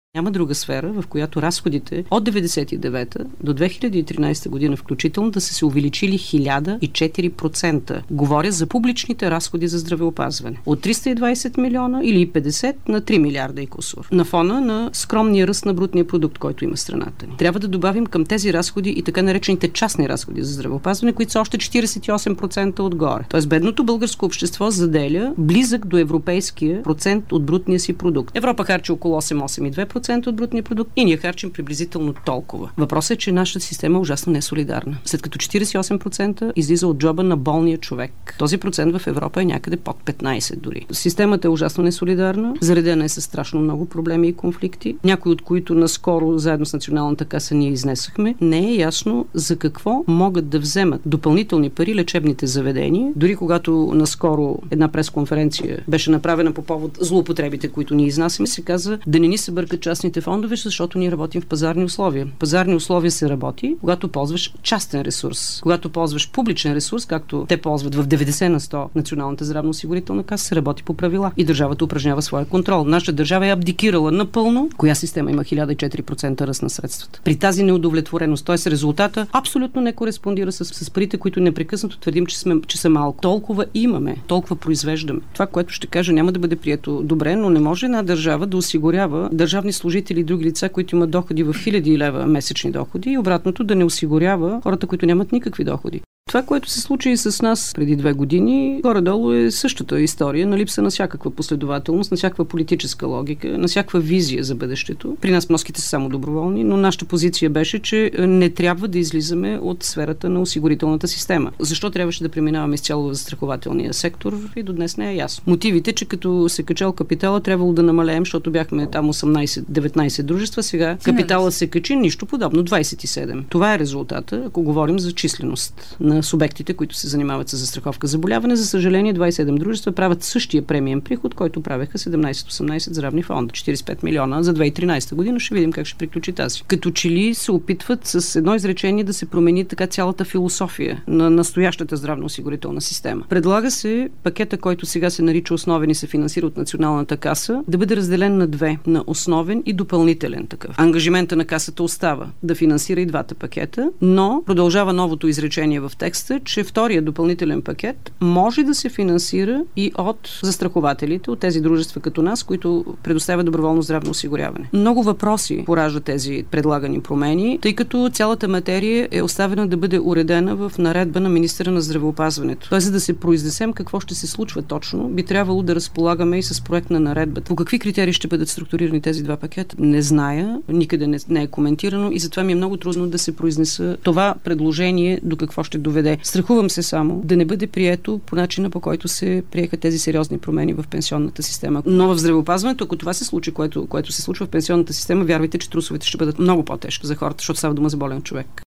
Няма друга сфера, в която разходите от 1999 до 2013 година включително да са се увеличили 1004%. Говоря за публичните разходи за здравеопазване. От 320 милиона или 50 на 3 милиарда и кусур. На фона на скромния ръст на брутния продукт, който има страната ни. Трябва да добавим към тези разходи и така наречените частни разходи за здравеопазване, които са още 48% отгоре. Тоест бедното българско общество заделя близък до европейския процент от брутния си продукт. Европа харчи около 8,2% от брутния продукт и ние харчим приблизително толкова. Въпросът е, че нашата система е ужасно несолидарна. След като 48% излиза от джоба на болния човек. Този процент в Европа е някъде под 15 дори. Системата е ужасно несолидарна, заредена е със страшно много проблеми и конфликти, някои от които наскоро заедно с Националната каса ние изнесахме. Не е ясно за какво могат да вземат допълнителни пари лечебните заведения. Дори когато наскоро една пресконференция беше направена по повод злоупотребите, които ние изнасяме, се каза да не ни се бъркат частните фондове, защото ние работим в пазарни условия. Пазарни условия се работи, когато ползваш частен ресурс. Когато ползваш публичен ресурс, както те ползват в 90 на 100 Националната здравноосигурителна каса, се работи по правила и държавата упражнява своя контрол. Нашата държава е абдикирала напълно. Коя система има 1004% ръст на средствата? При тази неудовлетвореност, т.е. резултата абсолютно не кореспондира с парите, които непрекъснато твърдим, че са малко. Толкова имаме, толкова произвеждаме. Това, което ще кажа, няма да бъде прието добре, но не може една държава да осигурява държавни служители и други лица, които имат доходи в хиляди лева месечни доходи и обратното да не осигурява хората, които нямат никакви доходи. Това, което се случи и с нас преди 2 години, горе-долу е същата история на липса на всякаква последователност, на всякаква политическа логика, на всякаква визия за бъдещето. При нас вноските са само доброволни, но нашата позиция беше, че не трябва да излизаме от сферата на осигурителната система. Защо трябваше да преминаваме изцяло в застрахователния сектор и до днес не е ясно. Мотивите, че като се качал капитала, трябвало да намалеем, защото бяхме там 18-19 дружества, сега капитала се качи, нищо подобно, 27. Това е резултата, ако говорим за численост на субектите, които се занимават с застраховка заболяване. За съжаление, 27 дружества правят същия премиен приход, който правеха 17-18 здравни фонда. 45 милиона за 2013 година. Ще видим как ще приключи тази. Като че ли се опитват с едно изречение да се промени така цялата философия на настоящата здравноосигурителна система. Предлага се пакета, който сега се нарича основен и се финансира от Националната каса, да бъде разделен на две. На основен и допълнителен такъв. Ангажимента на касата остава да финансира и двата пакета, но продължава новото изречение в текста, че втория допълнителен пакет може да се финансира и от застрахователите, от тези дружества като нас, които предоставят доброволно здравно осигуряване. Много въпроси пораждат тези предлагани промени, тъй като цялата материя е оставена да бъде уредена в наредба на министъра на здравеопазването. Тоест, за да се произнесем какво ще се случва точно, би трябвало да разполагаме и с проект на наредбата. По какви критерии ще бъдат структурирани тези два пакета? Не зная, никъде не е коментирано и затова ми е много трудно да се произнеса това предложение до какво ще доведе. Страхувам се само да не бъде прието по начина, по който се приеха тези сериозни промени в пенсионната система. Но в здравеопазването, ако това се случи, което се случва в пенсионната система, вярвайте, че трусовете ще бъдат много по-тежки за хората, защото става дума за болен човек.